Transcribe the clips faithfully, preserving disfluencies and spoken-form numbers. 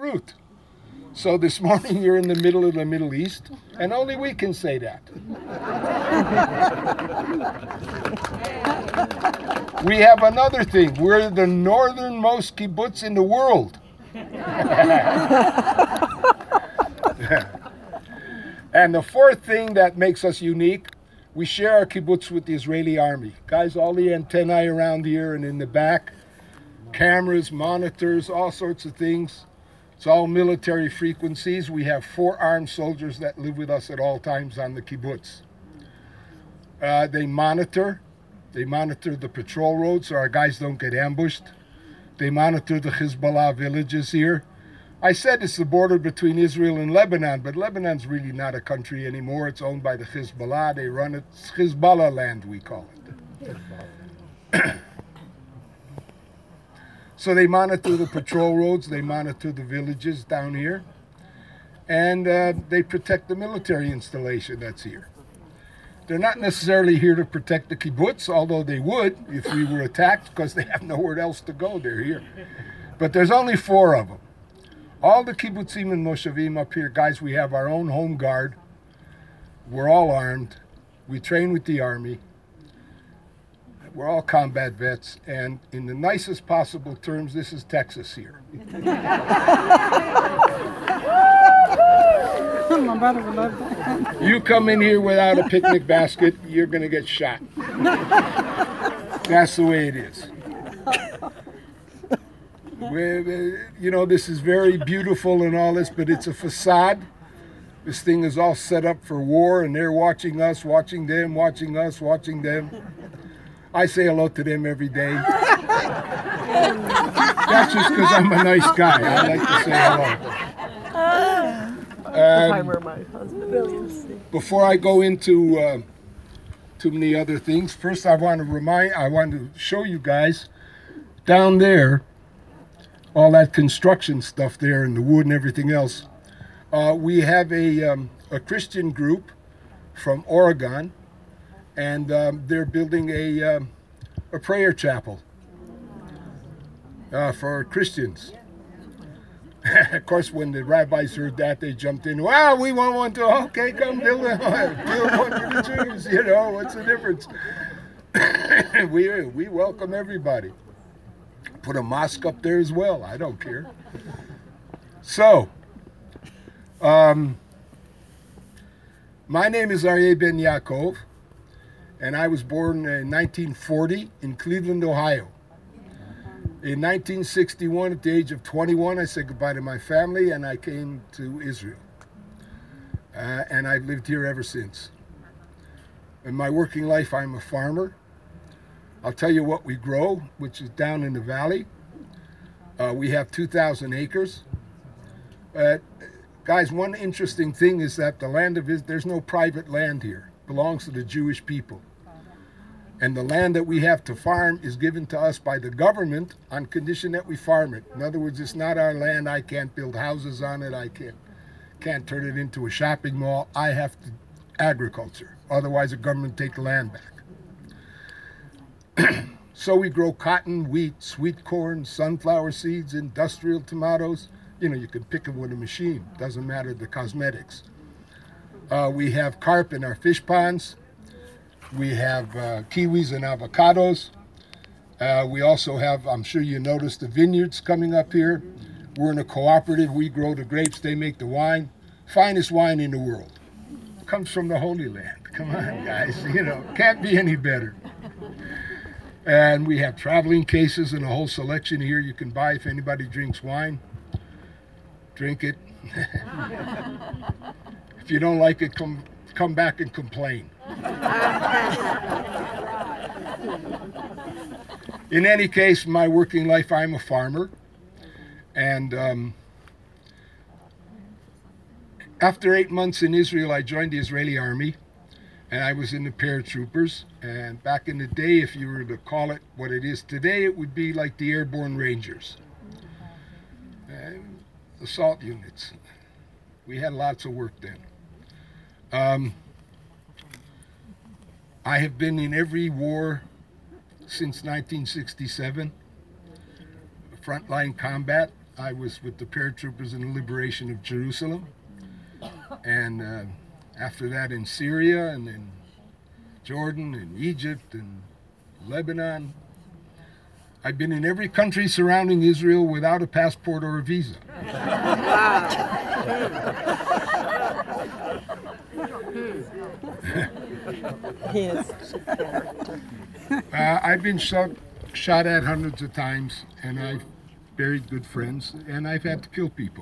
Beirut. So this morning you're in the middle of the Middle East, and only we can say that. We have another thing. We're the northernmost kibbutz in the world. And the fourth thing that makes us unique, we share our kibbutz with the Israeli army. Guys, all the antennae around here and in the back, cameras, monitors, all sorts of things. It's all military frequencies. We have four armed soldiers that live with us at all times on the kibbutz. Uh, they monitor. They monitor the patrol roads so our guys don't get ambushed. They monitor the Hezbollah villages here. I said it's the border between Israel and Lebanon, but Lebanon's really not a country anymore. It's owned by the Hezbollah. They run it. It's Hezbollah land, we call it. So they monitor the patrol roads. They monitor the villages down here. And uh, they protect the military installation that's here. They're not necessarily here to protect the kibbutz, although they would if we were attacked, because they have nowhere else to go. They're here. But there's only four of them. All the kibbutzim and moshavim up here, guys, we have our own home guard. We're all armed. We train with the army. We're all combat vets. And in the nicest possible terms, this is Texas here. My brother would love that. You come in here without a picnic basket, you're going to get shot. That's the way it is. We're, you know, this is very beautiful and all this, but it's a facade. This thing is all set up for war, and they're watching us, watching them, watching us, watching them. I say hello to them every day. That's just because I'm a nice guy. I like to say hello. Um, before I go into uh, too many other things, first I want to remind, I want to show you guys down there, all that construction stuff there and the wood and everything else. Uh, we have a, um, a Christian group from Oregon, and um, they're building a, um, a prayer chapel uh, for Christians. Of course, when the rabbis heard that, they jumped in. Wow, we want one too. Okay, come build, a, build one for the Jews. You know, what's the difference? we we welcome everybody. Put a mosque up there as well. I don't care. So, um, my name is Aryeh Ben Yaakov, and I was born in nineteen forty in Cleveland, Ohio. In nineteen sixty-one, at the age of twenty-one, I said goodbye to my family and I came to Israel. Uh, and I've lived here ever since. In my working life, I'm a farmer. I'll tell you what we grow, which is down in the valley. Uh, we have two thousand acres. Uh, guys, one interesting thing is that the land of Israel, there's no private land here. It belongs to the Jewish people. And the land that we have to farm is given to us by the government on condition that we farm it. In other words, it's not our land. I can't build houses on it. I can't, can't turn it into a shopping mall. I have to agriculture. Otherwise, the government take the land back. So we grow cotton, wheat, sweet corn, sunflower seeds, industrial tomatoes. You know, you can pick them with a machine. Doesn't matter the cosmetics. Uh, we have carp in our fish ponds. We have uh, kiwis and avocados. Uh, we also have, I'm sure you noticed, the vineyards coming up here. We're in a cooperative. We grow the grapes. They make the wine. Finest wine in the world. Comes from the Holy Land. Come on, guys. You know, can't be any better. And we have traveling cases and a whole selection here you can buy if anybody drinks wine. Drink it. If you don't like it, come come back and complain. In any case, my working life, I'm a farmer. And um, after eight months in Israel, I joined the Israeli army. And I was in the paratroopers. And back in the day, if you were to call it what it is today, it would be like the airborne rangers. And assault units. We had lots of work then. Um, I have been in every war since nineteen sixty-seven. Frontline combat. I was with the paratroopers in the liberation of Jerusalem. And uh, after that in Syria and in Jordan and Egypt and Lebanon. I've been in every country surrounding Israel without a passport or a visa. Yes. uh, I've been shot, shot at hundreds of times, and I've buried good friends, and I've had to kill people.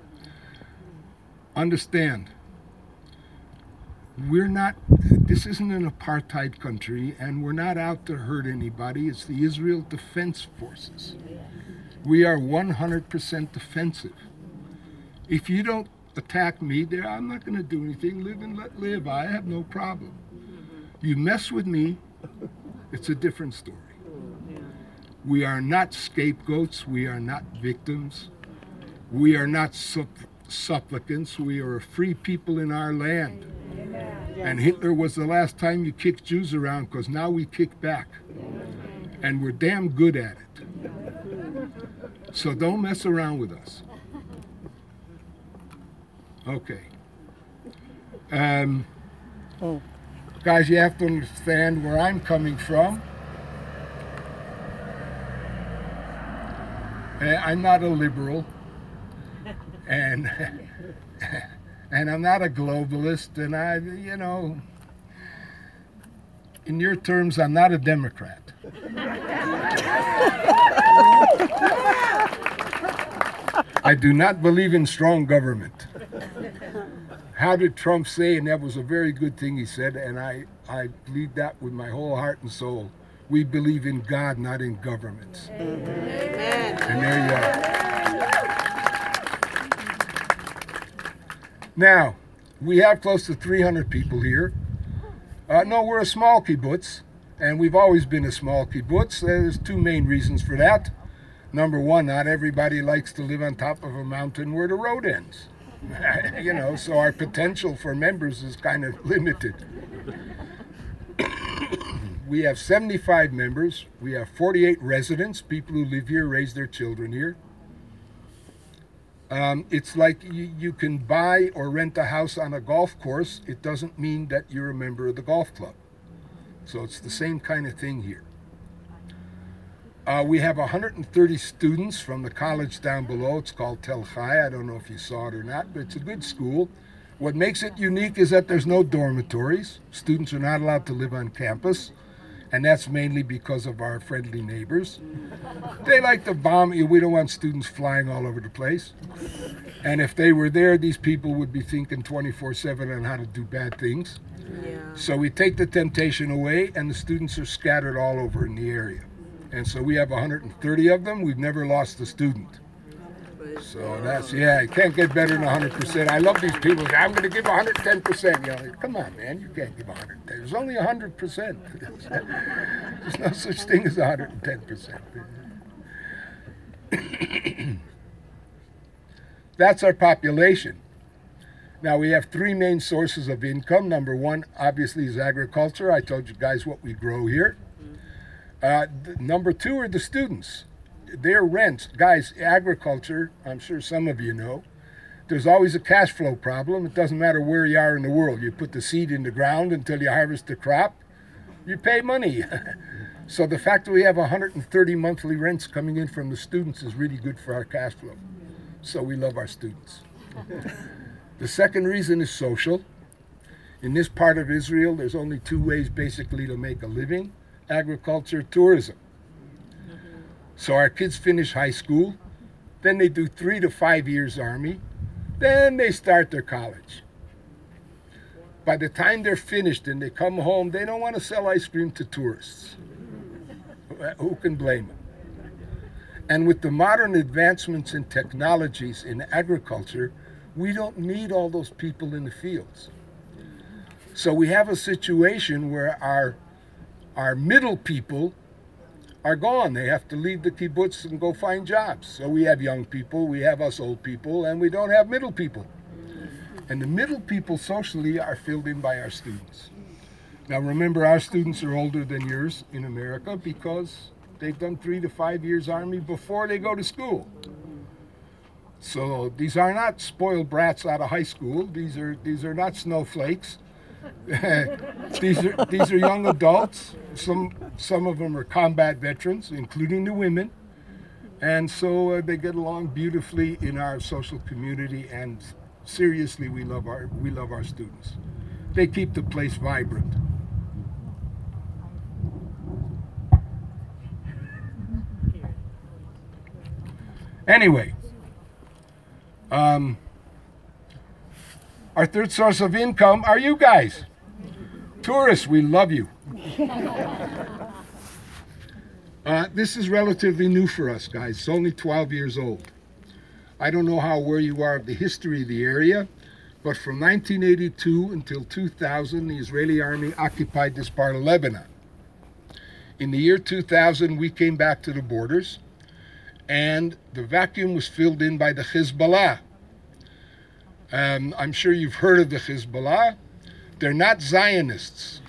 Understand, we're not, this isn't an apartheid country, and we're not out to hurt anybody. It's the Israel Defense Forces. We are one hundred percent defensive. If you don't attack me, there, I'm not going to do anything. Live and let live. I have no problem. You mess with me, it's a different story. We are not scapegoats. We are not victims. We are not supp- supplicants. We are a free people in our land. And Hitler was the last time you kicked Jews around, because now we kick back. And we're damn good at it. So don't mess around with us. Okay. Um, Oh. Guys, you have to understand where I'm coming from. Uh, I'm not a liberal. And and I'm not a globalist, and I, you know, in your terms, I'm not a Democrat. I do not believe in strong government. How did Trump say, and that was a very good thing he said, and I, I believe that with my whole heart and soul. We believe in God, not in governments. Amen. And there you are. Now, we have close to three hundred people here. Uh, no, we're a small kibbutz, and we've always been a small kibbutz. There's two main reasons for that. Number one, not everybody likes to live on top of a mountain where the road ends. You know, so our potential for members is kind of limited. We have seventy-five members. We have forty-eight residents, people who live here, raise their children here. Um, it's like you, you can buy or rent a house on a golf course. It doesn't mean that you're a member of the golf club. So it's the same kind of thing here. Uh, we have one hundred thirty students from the college down below. It's called Tel Chai. I don't know if you saw it or not, but it's a good school. What makes it unique is that there's no dormitories. Students are not allowed to live on campus, and that's mainly because of our friendly neighbors. They like to bomb you. We don't want students flying all over the place. And if they were there, these people would be thinking twenty-four seven on how to do bad things. Yeah. So we take the temptation away, and the students are scattered all over in the area. And so we have one hundred thirty of them. We've never lost a student. So that's, yeah, you can't get better than one hundred percent. I love these people. I'm going to give one hundred ten percent. You know, come on, man, you can't give one hundred ten. There's only one hundred percent. There's no such thing as one hundred ten percent. That's our population. Now, we have three main sources of income. Number one, obviously, is agriculture. I told you guys what we grow here. Uh, th- number two are the students. Their rents. Guys, agriculture, I'm sure some of you know, there's always a cash flow problem. It doesn't matter where you are in the world. You put the seed in the ground until you harvest the crop, you pay money. So the fact that we have one hundred thirty monthly rents coming in from the students is really good for our cash flow. So we love our students. The second reason is social. In this part of Israel, there's only two ways basically to make a living: agriculture, tourism. So our kids finish high school, then they do three to five years army, then they start their college. By the time they're finished and they come home, they don't want to sell ice cream to tourists. Who can blame them? And with the modern advancements in technologies in agriculture, we don't need all those people in the fields. So we have a situation where our our middle people are gone. They have to leave the kibbutz and go find jobs. So we have young people, we have us old people, and we don't have middle people. And the middle people socially are filled in by our students. Now remember, our students are older than yours in America because they've done three to five years army before they go to school. So these are not spoiled brats out of high school. These are these are not snowflakes. these are these are young adults. Some some of them are combat veterans, including the women, and so uh, they get along beautifully in our social community. And seriously, we love our we love our students. They keep the place vibrant. Anyway, um, our third source of income are you guys. Tourists, we love you. Uh, this is relatively new for us, guys. It's only twelve years old. I don't know how aware you are of the history of the area, but from nineteen eighty-two until two thousand, the Israeli army occupied this part of Lebanon. In the year two thousand, we came back to the borders, and the vacuum was filled in by the Hezbollah. Um, I'm sure you've heard of the Hezbollah. They're not Zionists.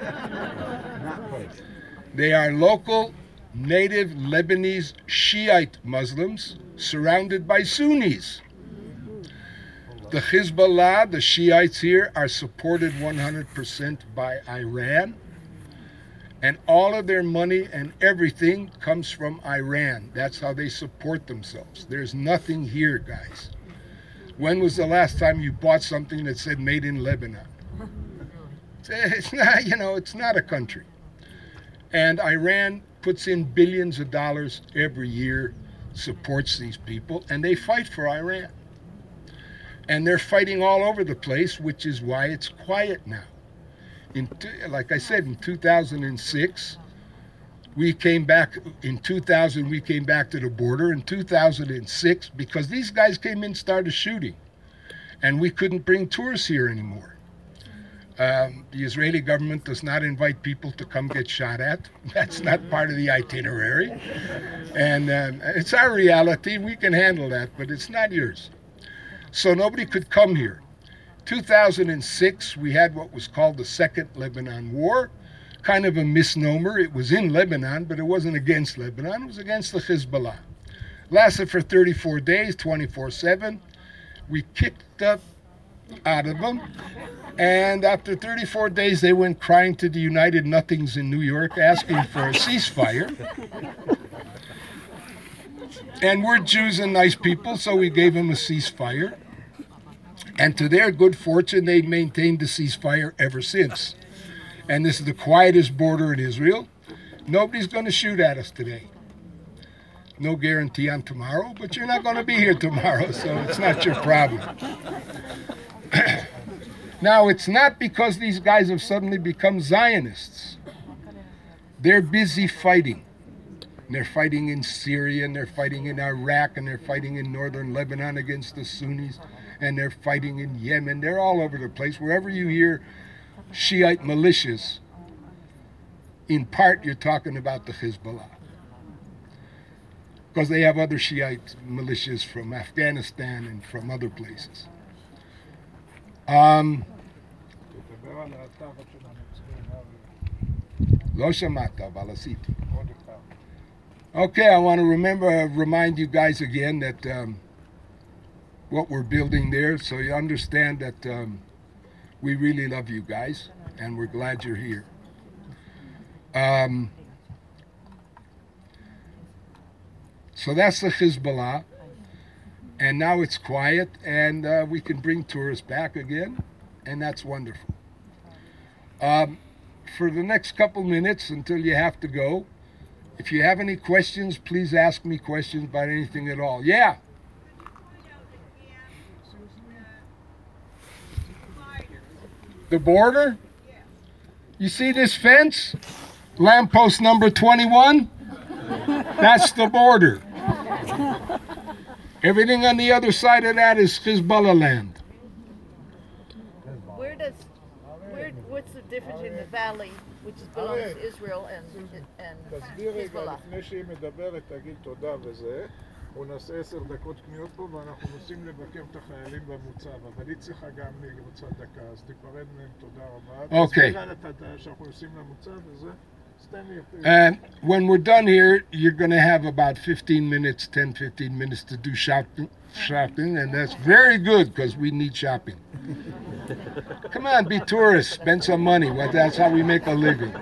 They are local, native Lebanese Shiite Muslims surrounded by Sunnis. The Hezbollah, the Shiites here, are supported one hundred percent by Iran. And all of their money and everything comes from Iran. That's how they support themselves. There's nothing here, guys. When was the last time you bought something that said made in Lebanon? It's not, you know, it's not a country. And Iran puts in billions of dollars every year, supports these people, and they fight for Iran. And they're fighting all over the place, which is why it's quiet now. In, like I said, in two thousand six, we came back, in two thousand, we came back to the border. In two thousand six, because these guys came in and started shooting, and we couldn't bring tourists here anymore. Um, the Israeli government does not invite people to come get shot at. That's not part of the itinerary. And um, it's our reality. We can handle that, but it's not yours. So nobody could come here. two thousand six, we had what was called the Second Lebanon War, kind of a misnomer. It was in Lebanon, but it wasn't against Lebanon. It was against the Hezbollah. Lasted for thirty-four days, twenty-four seven. We kicked up out of them. And after thirty-four days, they went crying to the United Nothings in New York, asking for a ceasefire. And we're Jews and nice people, so we gave them a ceasefire. And to their good fortune, they've maintained the ceasefire ever since. And this is the quietest border in Israel. Nobody's going to shoot at us today. No guarantee on tomorrow, but you're not going to be here tomorrow, so it's not your problem. Now, it's not because these guys have suddenly become Zionists. They're busy fighting. They're fighting in Syria, and they're fighting in Iraq, and they're fighting in northern Lebanon against the Sunnis, and they're fighting in Yemen. They're all over the place. Wherever you hear Shiite militias, in part you're talking about the Hezbollah. Because they have other Shiite militias from Afghanistan and from other places. Um, Okay, I want to remember, remind you guys again that um, what we're building there, so you understand that um, we really love you guys, and we're glad you're here. Um, so that's the Hezbollah, and now it's quiet, and uh, we can bring tourists back again, and that's wonderful. Um, for the next couple minutes until you have to go, if you have any questions, please ask me questions about anything at all. Yeah? The border? You see this fence? Lamppost number twenty-one? That's the border. Everything on the other side of that is Hezbollah land. Where does, where, what's the difference in the valley, which is belongs to Israel and, and תסביר רגע, Hezbollah? לפני שהיא מדברת, תגיד תודה וזה. אנחנו נעשה עשר דקות קניות פה ואנחנו נוסעים לבקר את החיילים במוצב, אבל היא צריכה גם היא רוצה דקה, אז תיפרד מהם, תודה רבה. אוקיי. תסביר לה שאנחנו נוסעים למוצב וזה. Stand here, please. And when we're done here, you're going to have about fifteen minutes, ten, fifteen minutes to do shopping, shopping, and that's very good because we need shopping. Come on, be tourists, spend some money. Well, that's how we make a living.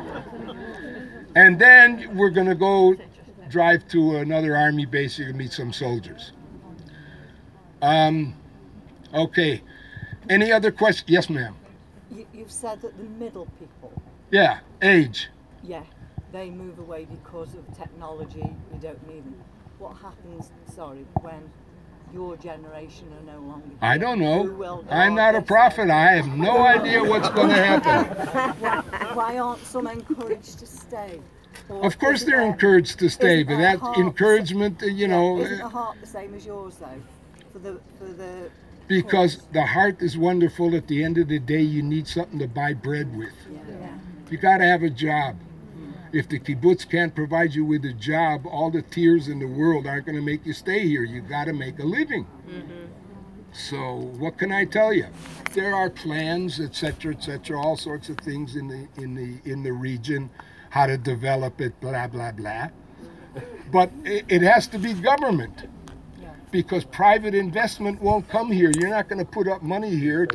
And then we're going to go drive to another army base to meet some soldiers. Um, okay. Any other questions? Yes, ma'am. You, you've said that the middle people, Yeah, age. yeah, they move away because of technology. You don't need them. What happens, sorry, when your generation are no longer here? I don't Who will know. go I'm on not a this prophet. I have no idea what's going to happen. side? Why aren't some encouraged to stay? Or Of course, is they're their- encouraged to stay, isn't but their that heart- encouragement, uh, you yeah, know, isn't the uh, heart the same as yours though? For the for the because cause? the heart is wonderful. At the end of the day, you need something to buy bread with. Yeah. You got to have a job. If the kibbutz can't provide you with a job, all the tears in the world aren't going to make you stay here. You got to make a living. So what can I tell you? There are plans, et cetera, et cetera, all sorts of things in the in the in the region, how to develop it, blah blah blah. But it, it has to be government, Yeah. because private investment won't come here. You're not going to put up money here